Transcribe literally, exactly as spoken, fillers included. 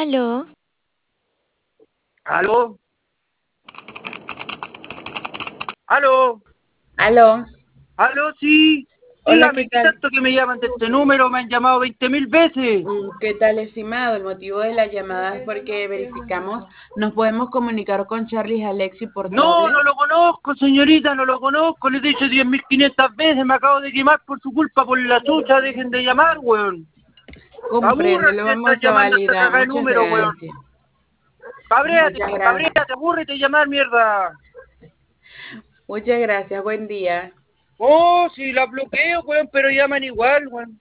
Aló, ¿Aló? ¿Aló? Aló, ¿Aló? Sí. hola, Dígame, ¿qué ¿qué tal? tanto que me llaman de este número? Me han llamado veinte mil veces. Mm, ¿Qué tal, estimado? El motivo de la llamada es porque verificamos, nos podemos comunicar con Charlie Alexi No, Portable. no lo conozco, señorita, no lo conozco. Le he dicho diez mil quinientas veces, me acabo de quemar por su culpa, por la chucha. Dejen de llamar, weón. Comprendo, lo Abúrranse de estar vamos a llamando a esta validar. caga de Muchas número, weón. gracias. Cabréate, Muchas gracias. cabréate, abúrrete de llamar, mierda. Muchas gracias. Buen día. Oh, si la bloqueo, weón, pero llaman igual, weón.